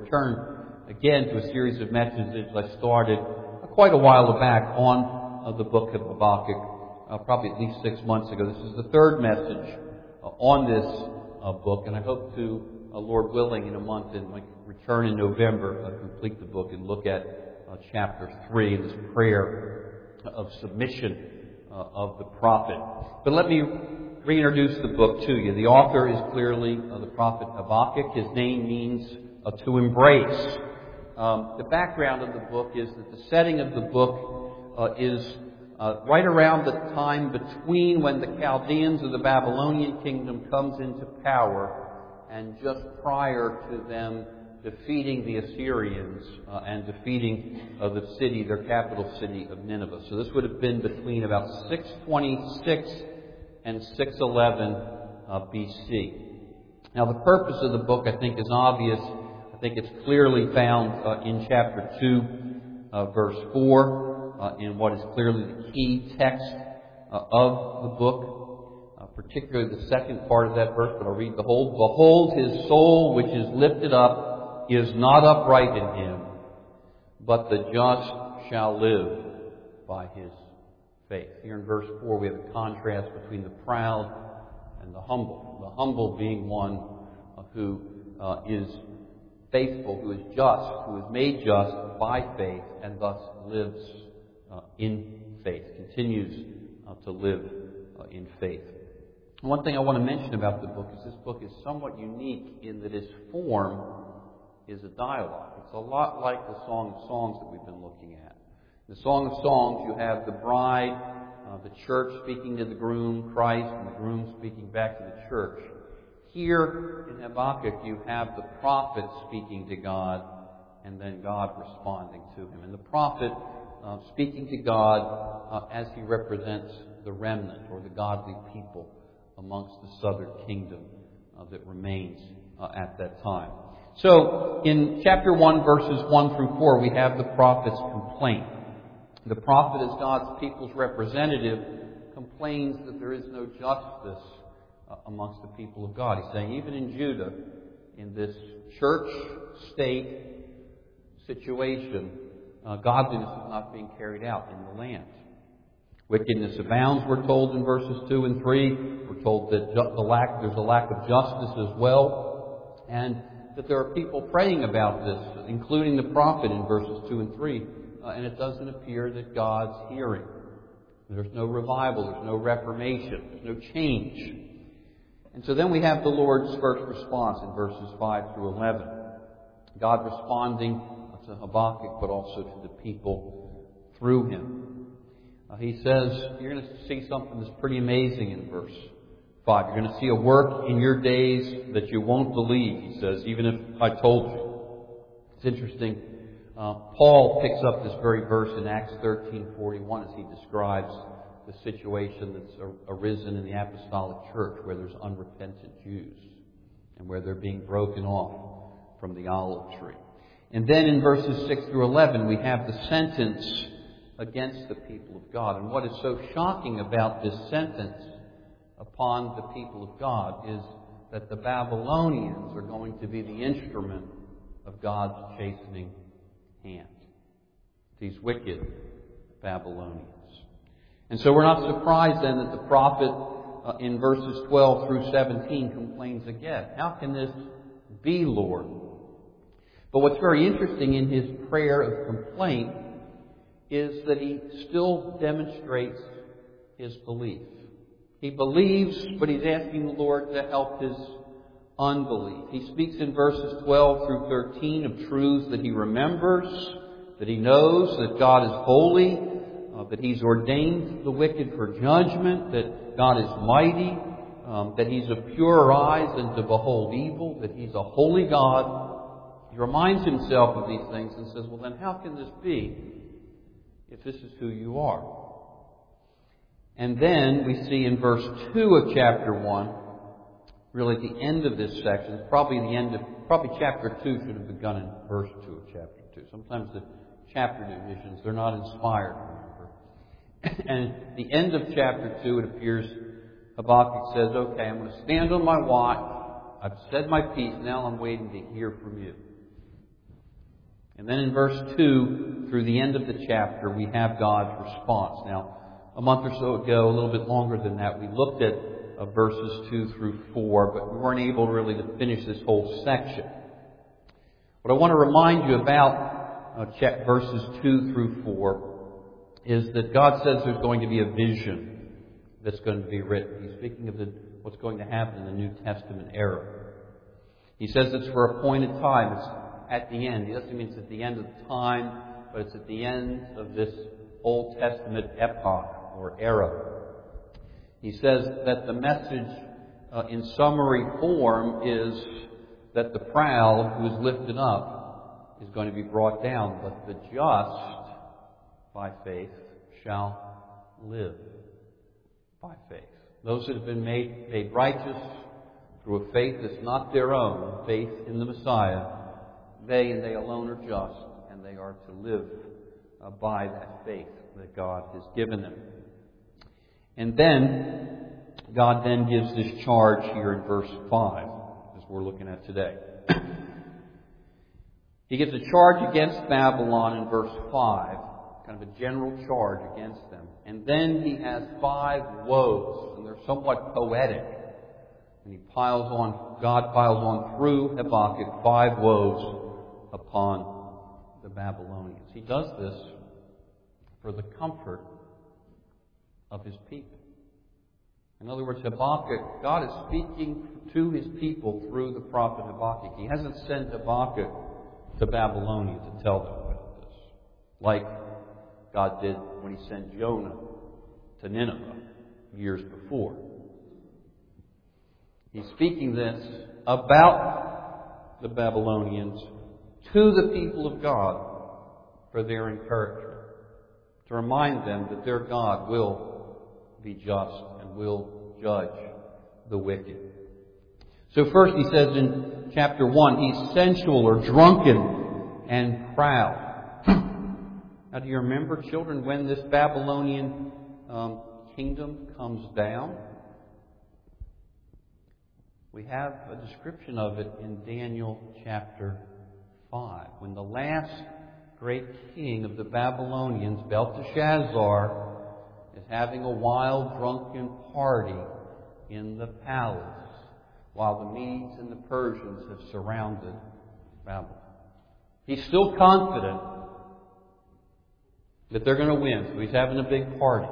return again to a series of messages I started quite a while back on the book of Habakkuk, probably at least 6 months ago. This is the third message on this book, and I hope to, Lord willing, in a month, in my return in November, complete the book and look at chapter 3, this prayer of submission of the prophet. But let me reintroduce the book to you. The author is clearly the prophet Habakkuk. His name means to embrace. The background of the book is that the setting of the book is right around the time between when the Chaldeans of the Babylonian kingdom comes into power and just prior to them defeating the Assyrians and defeating the city, their capital city of Nineveh. So this would have been between about 626 and 611 BC. Now the purpose of the book, I think, is obvious. I think it's clearly found in chapter 2, verse 4, in what is clearly the key text of the book, particularly the second part of that verse, but I'll read the whole. Behold, his soul which is lifted up is not upright in him, but the just shall live by his faith. Here in verse 4 we have a contrast between the proud and the humble. The humble being one who is faithful, who is just, who is made just by faith, and thus lives in faith, continues to live in faith. One thing I want to mention about the book is this book is somewhat unique in that its form is a dialogue. It's a lot like the Song of Songs that we've been looking at. In the Song of Songs, you have the bride, the church speaking to the groom, Christ, and the groom speaking back to the church. Here in Habakkuk, you have the prophet speaking to God, and then God responding to him. And the prophet speaking to God as he represents the remnant, or the godly people amongst the southern kingdom that remains at that time. So, in chapter 1, verses 1 through 4, we have the prophet's complaint. The prophet, as God's people's representative, complains that there is no justice amongst the people of God. He's saying, even in Judah, in this church-state situation, godliness is not being carried out in the land. Wickedness abounds, we're told in verses 2 and 3. We're told that there's a lack of justice as well, and that there are people praying about this, including the prophet in verses 2 and 3, and it doesn't appear that God's hearing. There's no revival, there's no reformation, there's no change. And so then we have the Lord's first response in verses 5 through 11. God responding to Habakkuk, but also to the people through him. He says, you're going to see something that's pretty amazing in verse 5. You're going to see a work in your days that you won't believe, he says, even if I told you. It's interesting. Paul picks up this very verse in Acts 13:41 as he describes the situation that's arisen in the apostolic church where there's unrepentant Jews and where they're being broken off from the olive tree. And then in verses 6 through 11 we have the sentence against the people of God. And what is so shocking about this sentence upon the people of God is that the Babylonians are going to be the instrument of God's chastening hand. These wicked Babylonians. And so we're not surprised then that the prophet in verses 12 through 17 complains again. How can this be, Lord? But what's very interesting in his prayer of complaint is that he still demonstrates his belief. He believes, but he's asking the Lord to help his unbelief. He speaks in verses 12 through 13 of truths that he remembers, that he knows that God is holy, that he's ordained the wicked for judgment, that God is mighty, that he's of purer eyes than to behold evil, that he's a holy God. He reminds himself of these things and says, well then how can this be if this is who you are? And then we see in verse 2 of chapter 1, really at the end of this section, probably chapter 2 should have begun in verse 2 of chapter 2. Sometimes the chapter divisions, they're not inspired, remember. And at the end of chapter 2, it appears Habakkuk says, okay, I'm going to stand on my watch. I've said my piece. Now I'm waiting to hear from you. And then in verse 2, through the end of the chapter, we have God's response. Now, a month or so ago, a little bit longer than that, we looked at verses 2 through 4, but we weren't able really to finish this whole section. What I want to remind you about verses 2 through 4 is that God says there's going to be a vision that's going to be written. He's speaking of what's going to happen in the New Testament era. He says it's for a appointed time. It's at the end. He doesn't mean it's at the end of time, but it's at the end of this Old Testament epoch or era. He says that the message in summary form is that the proud who is lifted up is going to be brought down, but the just by faith shall live by faith. Those that have been made righteous through a faith that's not their own, faith in the Messiah, they and they alone are just, and they are to live by that faith that God has given them. And then, God then gives this charge here in verse 5, as we're looking at today. He gives a charge against Babylon in verse 5, kind of a general charge against them. And then he has 5 woes, and they're somewhat poetic. And God piles on through Habakkuk 5 woes upon the Babylonians. He does this for the comfort of His people. In other words, Habakkuk, God is speaking to His people through the prophet Habakkuk. He hasn't sent Habakkuk to Babylonia to tell them about this, like God did when He sent Jonah to Nineveh years before. He's speaking this about the Babylonians to the people of God for their encouragement, to remind them that their God will be just and will judge the wicked. So first he says in chapter 1, he's sensual or drunken and proud. Now, do you remember, children, when this Babylonian kingdom comes down? We have a description of it in Daniel chapter 5. When the last great king of the Babylonians, Belteshazzar, is having a wild, drunken party in the palace while the Medes and the Persians have surrounded Babylon. He's still confident that they're going to win, so he's having a big party.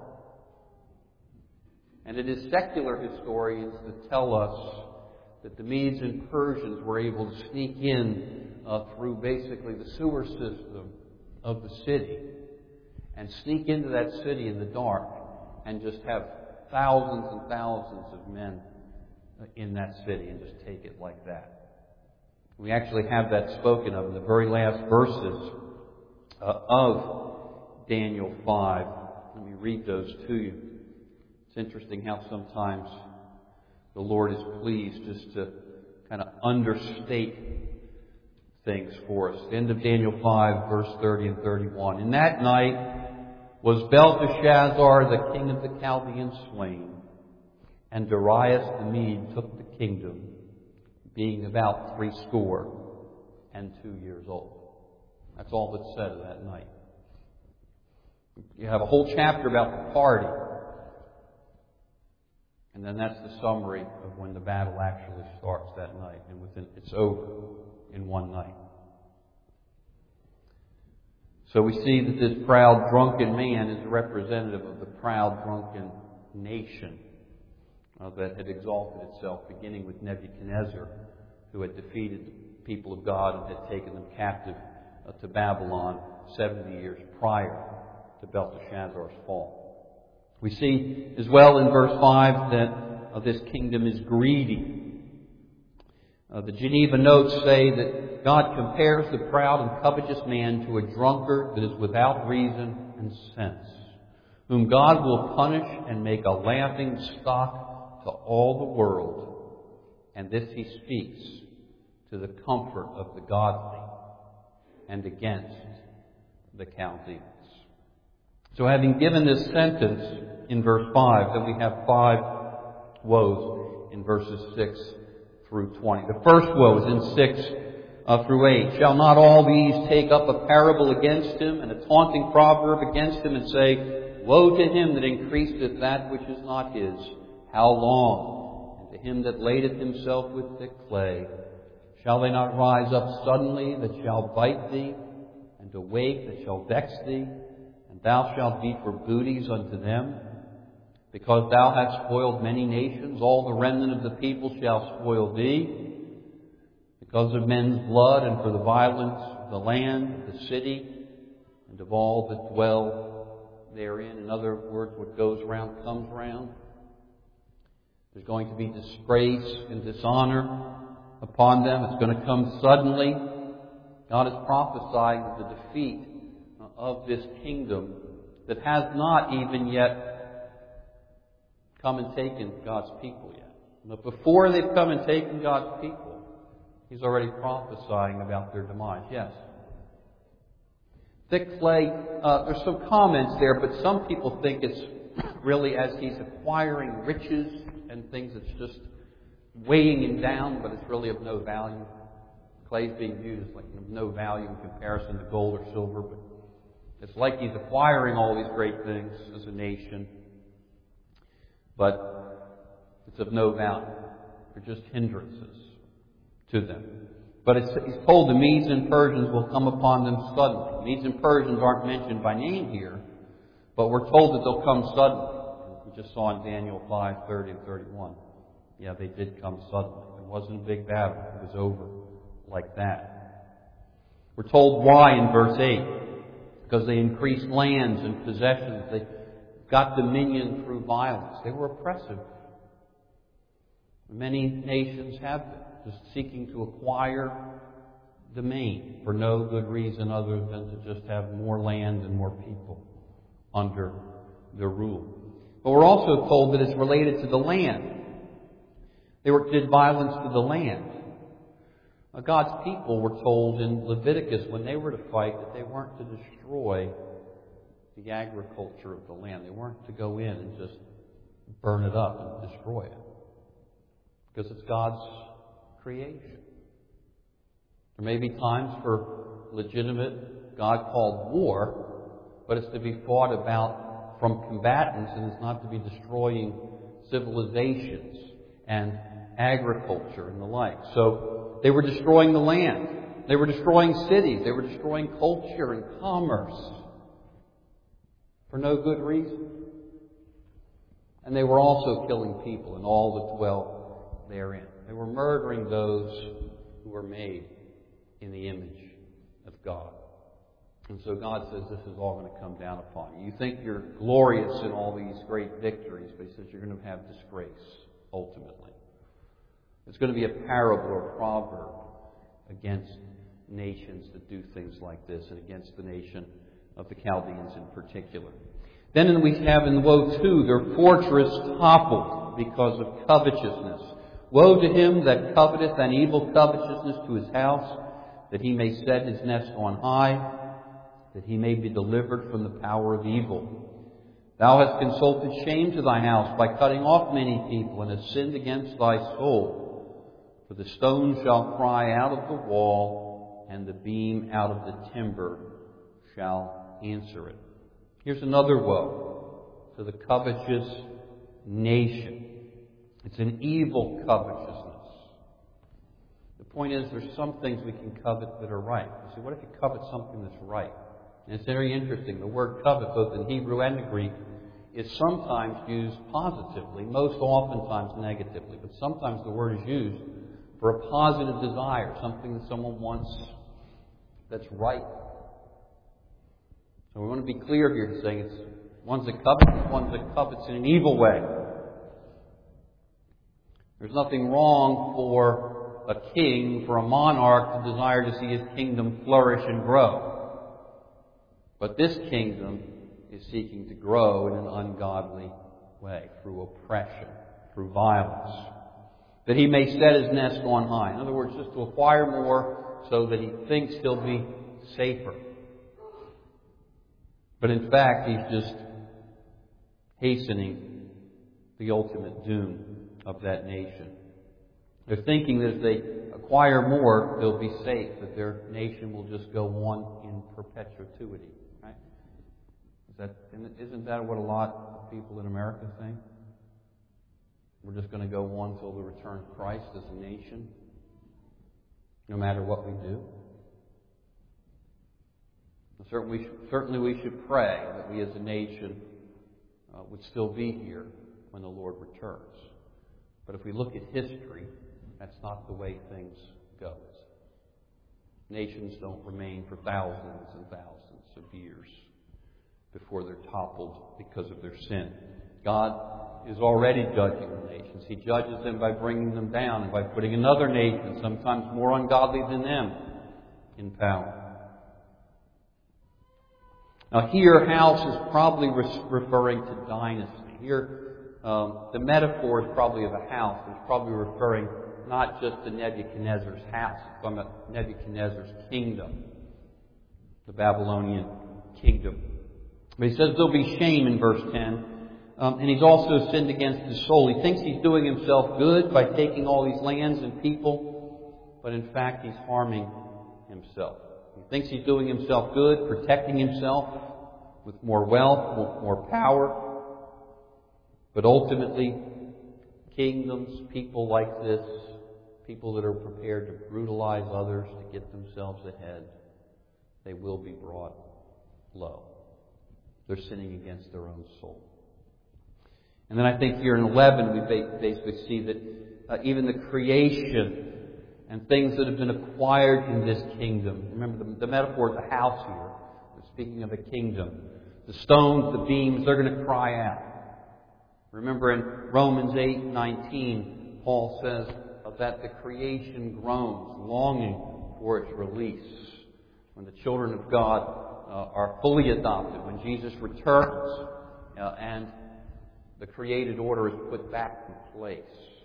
And it is secular historians that tell us that the Medes and Persians were able to sneak in through basically the sewer system of the city and sneak into that city in the dark and just have thousands and thousands of men in that city and just take it like that. We actually have that spoken of in the very last verses of Daniel 5. Let me read those to you. It's interesting how sometimes the Lord is pleased just to kind of understate things for us. The end of Daniel 5, verse 30 and 31. In that night was Belteshazzar, the king of the Chaldeans, slain, and Darius the Mede took the kingdom, being about 62 years old. That's all that's said of that night. You have a whole chapter about the party. And then that's the summary of when the battle actually starts that night. And it's over in one night. So we see that this proud, drunken man is a representative of the proud, drunken nation that had exalted itself, beginning with Nebuchadnezzar, who had defeated the people of God and had taken them captive to Babylon 70 years prior to Belteshazzar's fall. We see as well in verse 5 that this kingdom is greedy. The Geneva notes say that God compares the proud and covetous man to a drunkard that is without reason and sense, whom God will punish and make a laughing stock to all the world. And this he speaks to the comfort of the godly and against the Chaldeans. So having given this sentence in verse 5, then we have 5 woes in verses 6 through 20. The first woe is in through 8. Shall not all these take up a parable against him, and a taunting proverb against him, and say, Woe to him that increaseth that which is not his. How long? And to him that ladeth himself with thick clay. Shall they not rise up suddenly that shall bite thee, and awake that shall vex thee? And thou shalt be for booties unto them. Because thou hast spoiled many nations, all the remnant of the people shall spoil thee. Because of men's blood, and for the violence of the land, of the city, and of all that dwell therein. In other words, what goes around comes around. There's going to be disgrace and dishonor upon them. It's going to come suddenly. God is prophesying the defeat of this kingdom that has not even yet come and taken God's people yet. But before they've come and taken God's people, He's already prophesying about their demise. Yes. Thick clay, there's some comments there, but some people think it's really as He's acquiring riches and things, it's just weighing Him down, but it's really of no value. Clay is being viewed as like of no value in comparison to gold or silver, but it's like He's acquiring all these great things as a nation, but it's of no value. They're just hindrances to them. But He's told the Medes and Persians will come upon them suddenly. The Medes and Persians aren't mentioned by name here, but we're told that they'll come suddenly. We just saw in Daniel 5:30 and 31. Yeah, they did come suddenly. It wasn't a big battle. It was over like that. We're told why in verse 8. Because they increased lands and possessions. They got dominion through violence. They were oppressive. Many nations have been, just seeking to acquire domain for no good reason other than to just have more land and more people under their rule. But we're also told that it's related to the land. They did violence to the land. God's people were told in Leviticus when they were to fight that they weren't to destroy the agriculture of the land. They weren't to go in and just burn it up and destroy it. Because it's God's creation. There may be times for legitimate, God-called war, but it's to be fought about from combatants, and it's not to be destroying civilizations and agriculture and the like. So they were destroying the land. They were destroying cities. They were destroying culture and commerce for no good reason. And they were also killing people and all that dwell therein. They were murdering those who were made in the image of God. And so God says this is all going to come down upon you. You think you're glorious in all these great victories, but He says you're going to have disgrace ultimately. It's going to be a parable or a proverb against nations that do things like this, and against the nation of the Chaldeans in particular. Then we have in woe too, their fortress toppled because of covetousness. Woe to him that coveteth an evil covetousness to his house, that he may set his nest on high, that he may be delivered from the power of evil. Thou hast consulted shame to thy house by cutting off many people, and hast sinned against thy soul. For the stone shall cry out of the wall, and the beam out of the timber shall answer it. Here's another woe to the covetous nation. It's an evil covetousness. The point is, there's some things we can covet that are right. You see, what if you covet something that's right? And it's very interesting. The word covet, both in Hebrew and the Greek, is sometimes used positively, most oftentimes negatively. But sometimes the word is used for a positive desire, something that someone wants that's right. So we want to be clear here, saying it's one's that covets, one's that covets in an evil way. There's nothing wrong for a king, for a monarch, to desire to see his kingdom flourish and grow. But this kingdom is seeking to grow in an ungodly way, through oppression, through violence. That he may set his nest on high. In other words, just to acquire more so that he thinks he'll be safer. But in fact, he's just hastening the ultimate doom of that nation. They're thinking that if they acquire more, they'll be safe, that their nation will just go on in perpetuity. Right? Isn't that what a lot of people in America think? We're just going to go on till the return of Christ as a nation, no matter what we do. Certainly we should pray that we as a nation would still be here when the Lord returns. But if we look at history, that's not the way things go. Nations don't remain for thousands and thousands of years before they're toppled because of their sin. God is already judging the nations. He judges them by bringing them down and by putting another nation, sometimes more ungodly than them, in power. Now here, house is probably referring to dynasty. Here, the metaphor is probably of a house. It's probably referring not just to Nebuchadnezzar's house, it's talking about Nebuchadnezzar's kingdom, the Babylonian kingdom. But he says there'll be shame in verse 10. And he's also sinned against his soul. He thinks he's doing himself good by taking all these lands and people, but in fact he's harming himself. He thinks he's doing himself good, protecting himself with more wealth, more power. But ultimately, kingdoms, people like this, people that are prepared to brutalize others to get themselves ahead, they will be brought low. They're sinning against their own soul. And then I think here in 11 we basically see that even the creation and things that have been acquired in this kingdom. Remember, the metaphor is a house here. We're speaking of a kingdom. The stones, the beams, they're going to cry out. Remember in Romans 8:19, Paul says that the creation groans, longing for its release. When the children of God are fully adopted, when Jesus returns and the created order is put back in place.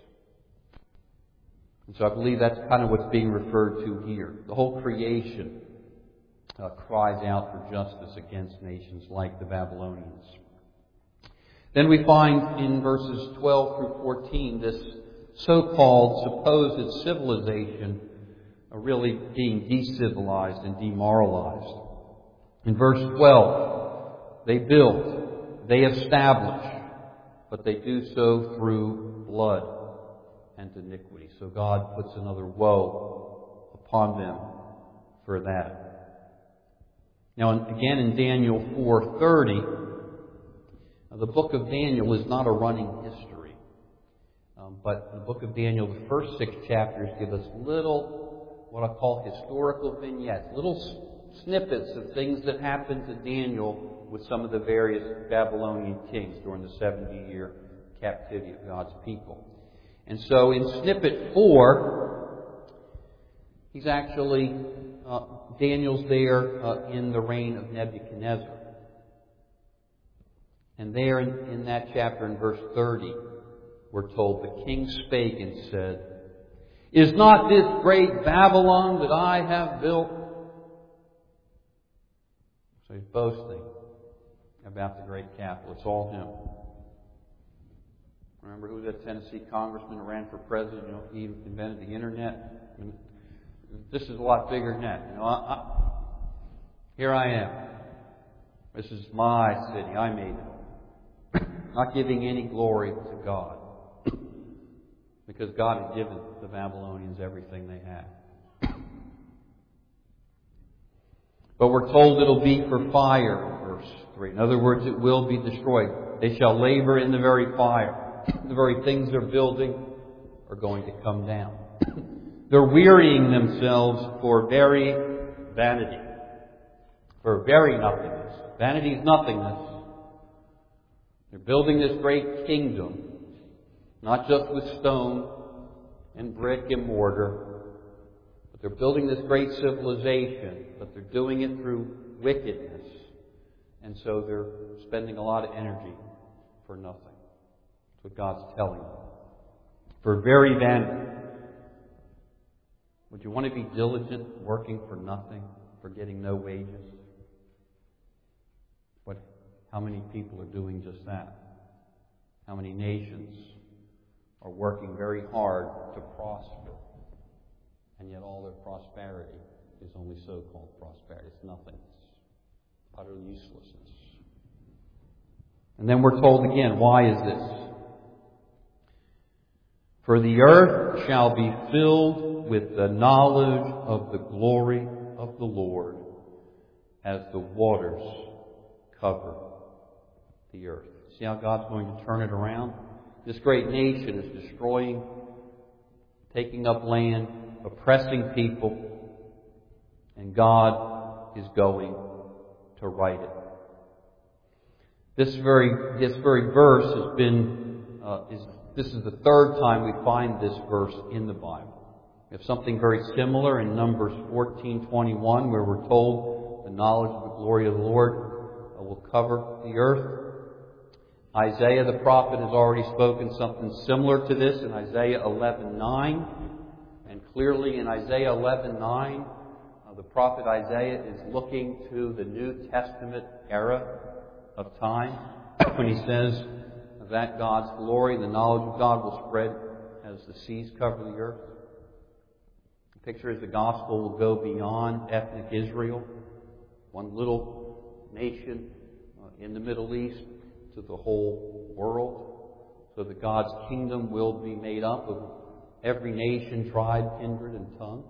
And so I believe that's kind of what's being referred to here. The whole creation cries out for justice against nations like the Babylonians. Then we find in verses 12 through 14 this so-called supposed civilization really being decivilized and demoralized. In verse 12, they build, they establish, but they do so through blood and iniquity. So God puts another woe upon them for that. Now, again in Daniel 4:30, the book of Daniel is not a running history. But the book of Daniel, the first 6 chapters, give us little, what I call historical vignettes, little snippets of things that happened to Daniel with some of the various Babylonian kings during the 70-year captivity of God's people. And so in snippet 4, he's actually, Daniel's there in the reign of Nebuchadnezzar. And there in that chapter in verse 30, we're told, the king spake and said, "Is not this great Babylon that I have built?" So he's boasting about the great capital. It's all him. Remember who was that Tennessee congressman who ran for president? You know, he invented the internet. I mean, this is a lot bigger than that. You know, here I am. This is my city. I made it. Not giving any glory to God, because God had given the Babylonians everything they had. But we're told it'll be for fire, verse 3. In other words, it will be destroyed. They shall labor in the very fire. The very things they're building are going to come down. They're wearying themselves for very vanity, for very nothingness. Vanity is nothingness. They're building this great kingdom, not just with stone and brick and mortar, but they're building this great civilization, but they're doing it through wickedness. And so they're spending a lot of energy for nothing. That's what God's telling them. For very vanity. Would you want to be diligent, working for nothing, for getting no wages? How many people are doing just that? How many nations are working very hard to prosper. And yet all their prosperity is only so-called prosperity. It's nothing. It's utter uselessness. And then we're told again, why is this? For the earth shall be filled with the knowledge of the glory of the Lord as the waters cover the earth. See how God's going to turn it around? This great nation is destroying, taking up land, oppressing people, and God is going to right it. This very verse has been this is the third time we find this verse in the Bible. We have something very similar in Numbers 14:21, where we're told the knowledge of the glory of the Lord will cover the earth. Isaiah the prophet has already spoken something similar to this in Isaiah 11:9. And clearly in Isaiah 11:9, the prophet Isaiah is looking to the New Testament era of time when he says that God's glory, the knowledge of God, will spread as the seas cover the earth. The picture is the gospel will go beyond ethnic Israel, one little nation in the Middle East, to the whole world, so that God's kingdom will be made up of every nation, tribe, kindred, and tongue.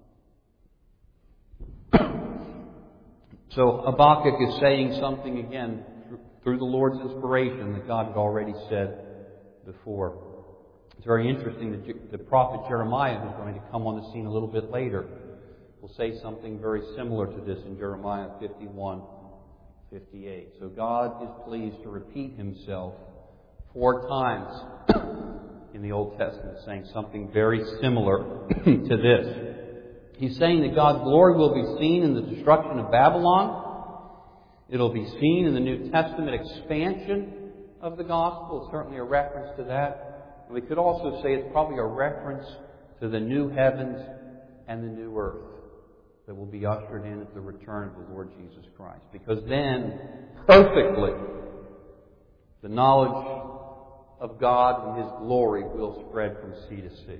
So Habakkuk is saying something again through the Lord's inspiration that God had already said before. It's very interesting that the prophet Jeremiah, who's going to come on the scene a little bit later, will say something very similar to this in Jeremiah 51:58. So God is pleased to repeat himself 4 times in the Old Testament, saying something very similar to this. He's saying that God's glory will be seen in the destruction of Babylon. It'll be seen in the New Testament expansion of the gospel. It's certainly a reference to that. And we could also say it's probably a reference to the new heavens and the new earth that will be ushered in at the return of the Lord Jesus Christ. Because then, perfectly, the knowledge of God and His glory will spread from sea to sea.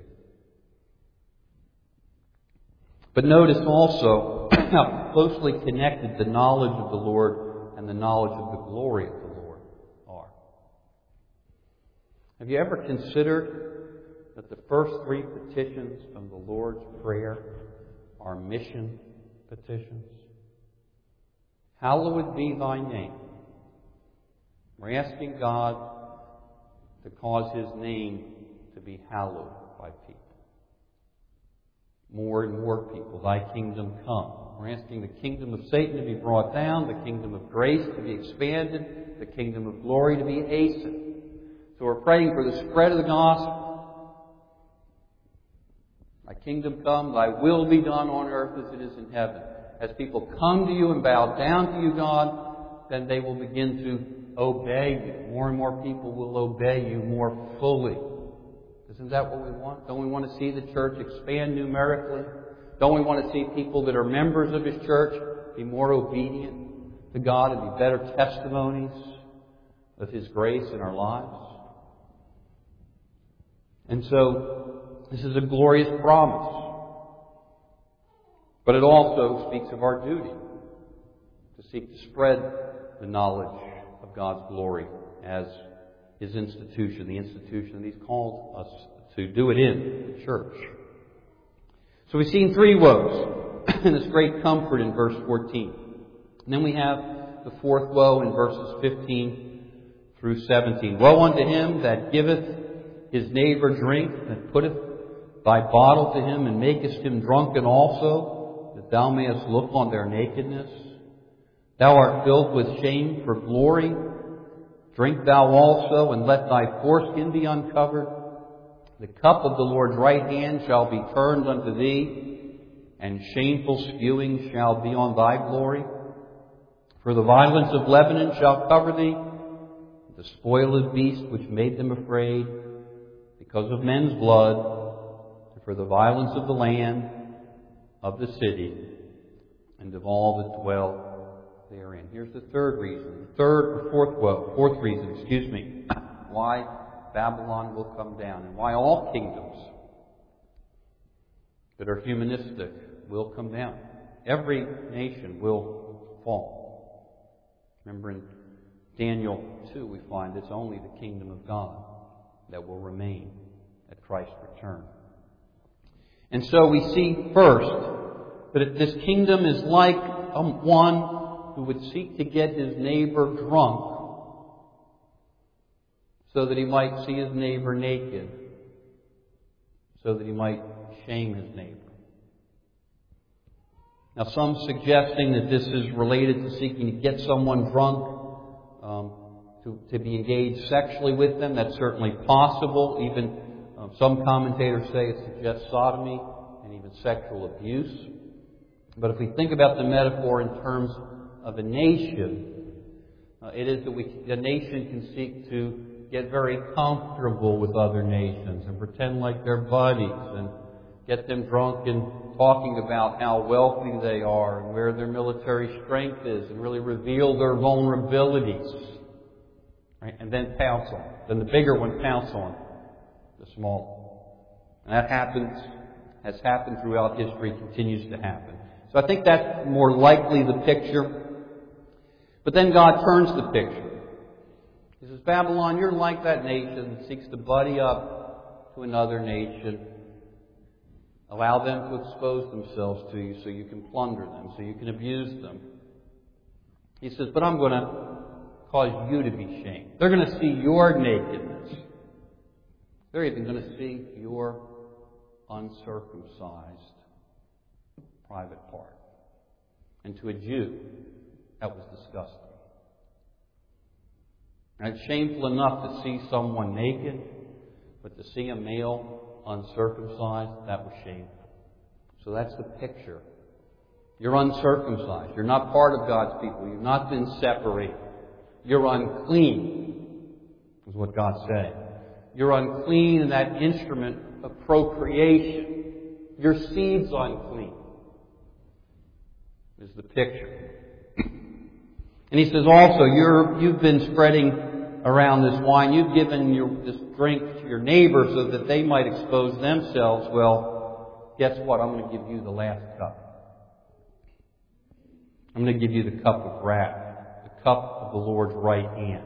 But notice also how closely connected the knowledge of the Lord and the knowledge of the glory of the Lord are. Have you ever considered that the first 3 petitions of the Lord's Prayer are mission petitions? Hallowed be thy name. We're asking God to cause His name to be hallowed by people. More and more people, thy kingdom come. We're asking the kingdom of Satan to be brought down, the kingdom of grace to be expanded, the kingdom of glory to be hastened. So we're praying for the spread of the gospel. Thy kingdom come, thy will be done on earth as it is in heaven. As people come to you and bow down to you, God, then they will begin to obey you. More and more people will obey you more fully. Isn't that what we want? Don't we want to see the church expand numerically? Don't we want to see people that are members of His church be more obedient to God and be better testimonies of His grace in our lives? And so, this is a glorious promise. But it also speaks of our duty to seek to spread the knowledge of God's glory as His institution, the institution that He's called us to do it in, the church. So we've seen 3 woes and this great comfort in verse 14. And then we have the 4th woe in verses 15 through 17. Woe unto him that giveth his neighbor drink, that putteth thy bottle to him, and makest him drunken also, that thou mayest look on their nakedness. Thou art filled with shame for glory. Drink thou also, and let thy foreskin be uncovered. The cup of the Lord's right hand shall be turned unto thee, and shameful spewing shall be on thy glory. For the violence of Lebanon shall cover thee, the spoiled beast which made them afraid, because of men's blood, and for the violence of the land, of the city, and of all that dwell therein. Here's the 3rd reason. Fourth reason, why Babylon will come down, and why all kingdoms that are humanistic will come down. Every nation will fall. Remember in Daniel 2 we find it's only the kingdom of God that will remain at Christ's return. And so we see first that this kingdom is like one who would seek to get his neighbor drunk so that he might see his neighbor naked, so that he might shame his neighbor. Now, some suggesting that this is related to seeking to get someone drunk, to be engaged sexually with them. That's certainly possible. Even some commentators say it suggests sodomy and even sexual abuse. But if we think about the metaphor in terms of a nation, it is that a nation can seek to get very comfortable with other nations and pretend like they're buddies and get them drunk and talking about how wealthy they are and where their military strength is and really reveal their vulnerabilities. Right? And then pounce on it. Then the bigger one pounce on the small. And that has happened throughout history, continues to happen. So I think that's more likely the picture. But then God turns the picture. He says, Babylon, you're like that nation that seeks to buddy up to another nation. Allow them to expose themselves to you so you can plunder them, so you can abuse them. He says, but I'm going to cause you to be shamed. They're going to see your nakedness. They're even going to see your uncircumcised private part. And to a Jew, that was disgusting. And it's shameful enough to see someone naked, but to see a male uncircumcised, that was shameful. So that's the picture. You're uncircumcised. You're not part of God's people. You've not been separated. You're unclean, is what God's saying. You're unclean in that instrument of procreation. Your seed's unclean, is the picture. And he says also, you've been spreading around this wine. You've given this drink to your neighbor so that they might expose themselves. Well, guess what? I'm going to give you the last cup. I'm going to give you the cup of wrath, the cup of the Lord's right hand.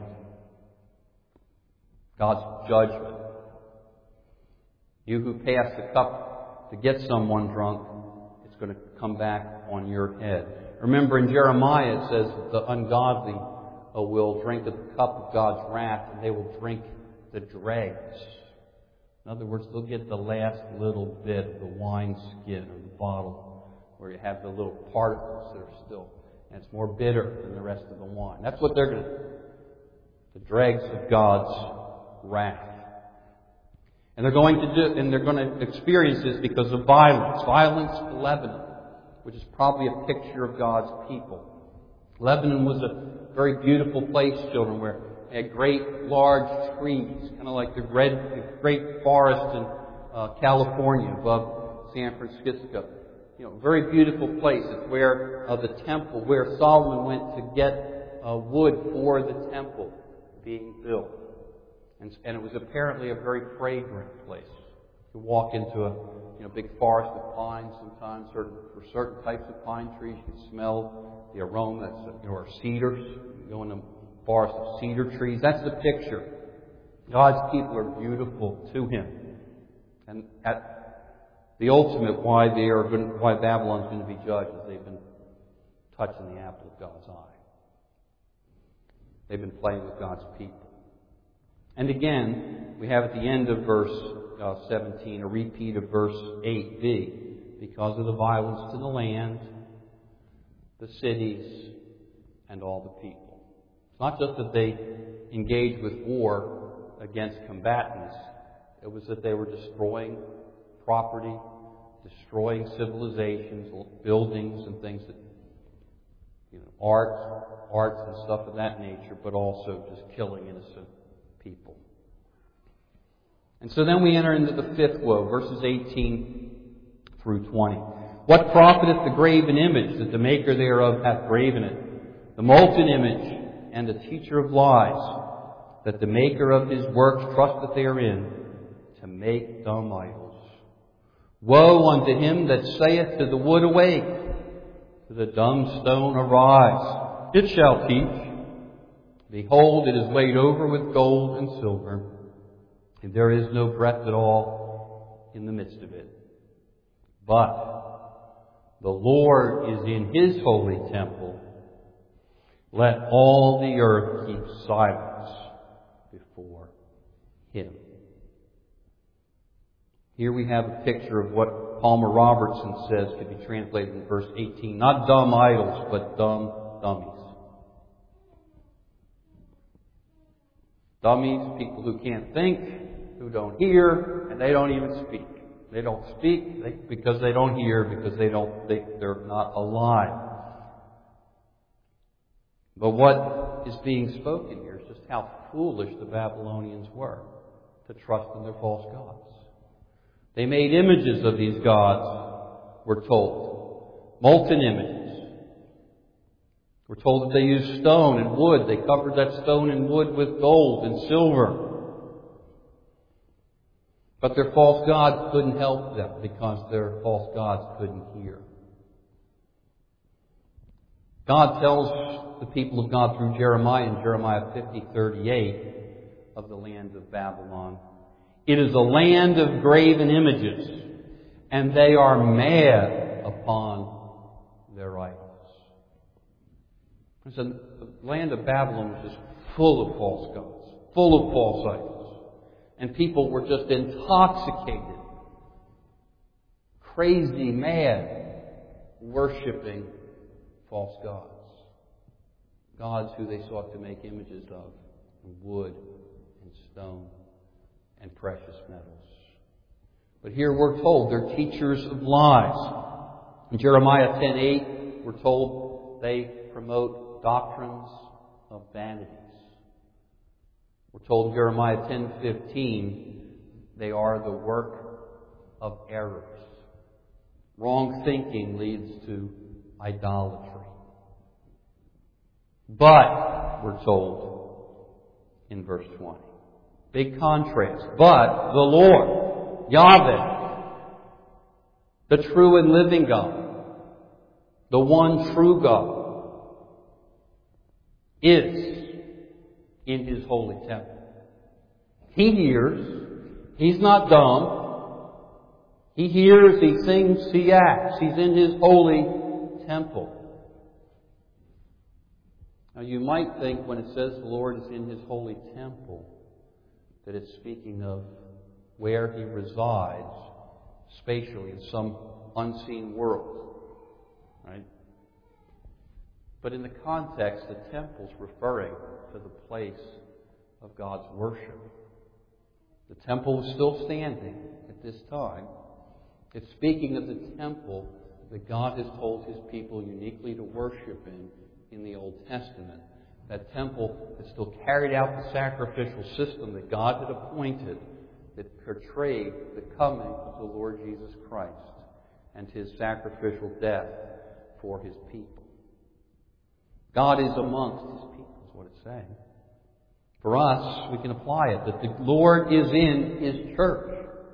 God's judgment. You who pass the cup to get someone drunk, it's going to come back on your head. Remember in Jeremiah it says that the ungodly will drink of the cup of God's wrath and they will drink the dregs. In other words, they'll get the last little bit of the wineskin or the bottle where you have the little particles that are still, and it's more bitter than the rest of the wine. That's what they're going to do. The dregs of God's wrath. And they're going to experience this because of violence. Violence in Lebanon, which is probably a picture of God's people. Lebanon was a very beautiful place, children, where it had great, large trees, kind of like the great forest in California above San Francisco. Very beautiful place. It's where the temple, where Solomon went to get wood for the temple being built. And it was apparently a very fragrant place. You walk into a big forest of pines sometimes. For certain types of pine trees, you can smell the aroma. Or cedars. You go in a forest of cedar trees. That's the picture. God's people are beautiful to Him. And at the ultimate, why Babylon's going to be judged is they've been touching the apple of God's eye. They've been playing with God's people. And again, we have at the end of verse 17 a repeat of verse 8b. Because of the violence to the land, the cities, and all the people. It's not just that they engaged with war against combatants. It was that they were destroying property, destroying civilizations, buildings and things that, arts and stuff of that nature, but also just killing innocent people. And so then we enter into the fifth woe, verses 18 through 20. What profiteth the graven image that the maker thereof hath graven it? The molten image and the teacher of lies. that the maker of his works trusteth therein to make dumb idols. Woe unto him that saith to the wood, Awake, to the dumb stone, Arise. It shall teach. Behold, it is laid over with gold and silver, and there is no breath at all in the midst of it. But the Lord is in his holy temple. Let all the earth keep silence before him. Here we have a picture of what Palmer Robertson says could be translated in verse 18. Not dumb idols, but dumb dummies. Dummies, people who can't think, who don't hear, and they don't even speak. They don't speak because they don't hear, because they're not alive. But what is being spoken here is just how foolish the Babylonians were to trust in their false gods. They made images of these gods, we're told. Molten images. We're told that they used stone and wood. They covered that stone and wood with gold and silver. But their false gods couldn't help them because their false gods couldn't hear. God tells the people of God through Jeremiah in Jeremiah 50:38 of the land of Babylon. It is a land of graven images, and they are mad upon their idols. The land of Babylon was just full of false gods, full of false idols. And people were just intoxicated, crazy, mad, worshiping false gods. Gods who they sought to make images of, wood and stone and precious metals. But here we're told they're teachers of lies. In Jeremiah 10:8, we're told they promote doctrines of vanities. We're told in Jeremiah 10:15, they are the work of errors. Wrong thinking leads to idolatry. But, we're told in verse 20, big contrast, but the Lord, Yahweh, the true and living God, the one true God, is in his holy temple. He hears. He's not dumb. He hears, he sings, he acts. He's in his holy temple. Now you might think when it says the Lord is in his holy temple that it's speaking of where he resides spatially in some unseen world. Right? But in the context, the temple's referring to the place of God's worship. The temple is still standing at this time. It's speaking of the temple that God has told his people uniquely to worship in the Old Testament. That temple that still carried out the sacrificial system that God had appointed, that portrayed the coming of the Lord Jesus Christ and his sacrificial death for his people. God is amongst his people, is what it's saying. For us, we can apply it, that the Lord is in his church.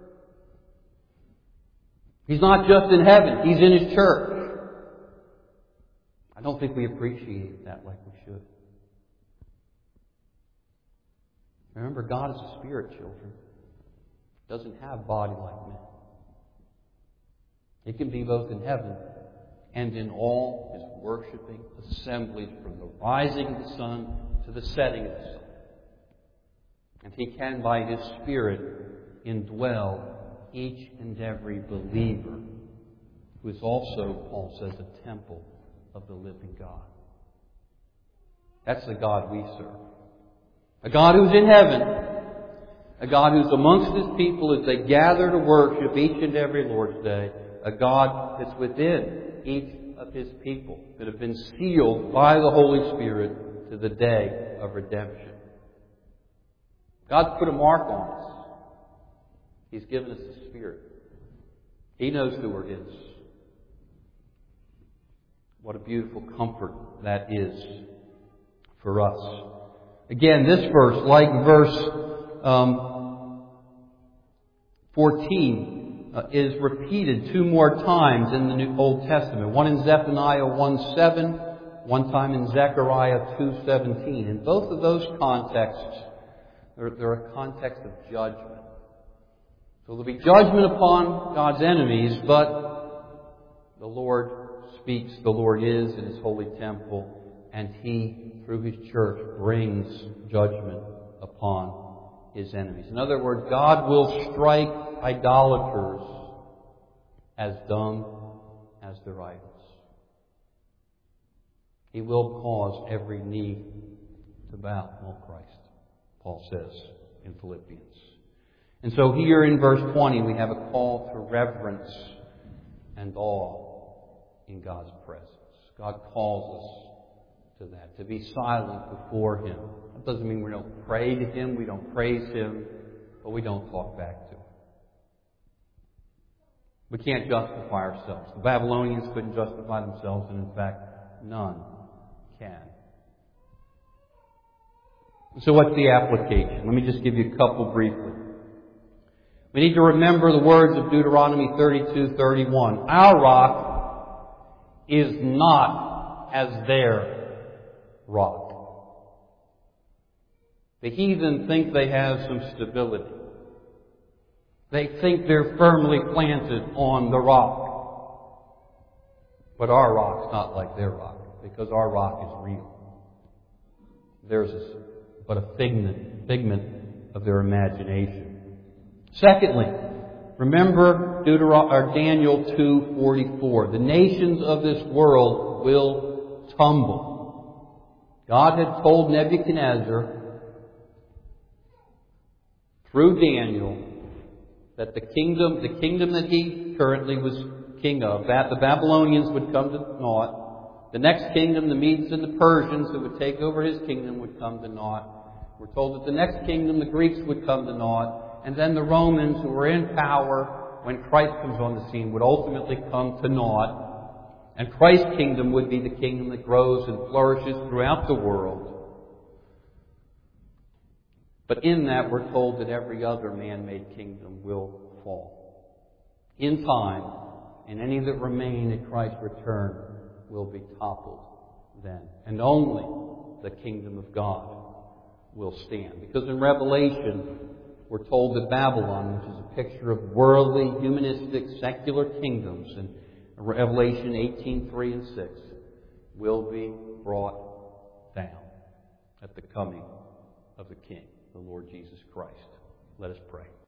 He's not just in heaven, he's in his church. I don't think we appreciate that like we should. Remember, God is a spirit, children. He doesn't have a body like men. He can be both in heaven and in all his worshiping assemblies from the rising of the sun to the setting of the sun. And he can, by his Spirit, indwell each and every believer, who is also, Paul says, a temple of the living God. That's the God we serve. A God who's in heaven. A God who's amongst his people as they gather to worship each and every Lord's Day. A God that's within each of his people that have been sealed by the Holy Spirit to the day of redemption. God's put a mark on us. He's given us the Spirit. He knows who we're his. What a beautiful comfort that is for us. Again, this verse, like verse 14, is repeated 2 more times in the New Old Testament. One in Zephaniah 1:7, one time in Zechariah 2:17. In both of those contexts, they're a context of judgment. So there'll be judgment upon God's enemies, but the Lord speaks, the Lord is in His holy temple, and He, through His church, brings judgment upon His enemies. In other words, God will strike idolaters as dumb as their idols. He will cause every knee to bow before Christ, Paul says in Philippians. And so here in verse 20 we have a call to reverence and awe in God's presence. God calls us to that, to be silent before Him. That doesn't mean we don't pray to Him, we don't praise Him, but we don't talk back to Him. We can't justify ourselves. The Babylonians couldn't justify themselves, and in fact, none can. So what's the application? Let me just give you a couple briefly. We need to remember the words of Deuteronomy 32:31. Our rock is not as their rock. The heathen think they have some stability. They think they're firmly planted on the rock. But our rock's not like their rock, because our rock is real. Theirs is but a figment of their imagination. Secondly, remember Daniel 2:44. The nations of this world will tumble. God had told Nebuchadnezzar through Daniel that the kingdom that he currently was king of, that the Babylonians would come to naught. The next kingdom, the Medes and the Persians that would take over his kingdom, would come to naught. We're told that the next kingdom, the Greeks, would come to naught. And then the Romans, who were in power when Christ comes on the scene, would ultimately come to naught. And Christ's kingdom would be the kingdom that grows and flourishes throughout the world. But in that, we're told that every other man-made kingdom will fall. In time, and any that remain at Christ's return will be toppled then. And only the kingdom of God will stand. Because in Revelation, we're told that Babylon, which is a picture of worldly, humanistic, secular kingdoms, in Revelation 18:3 and 6, will be brought down at the coming of the King, the Lord Jesus Christ. Let us pray.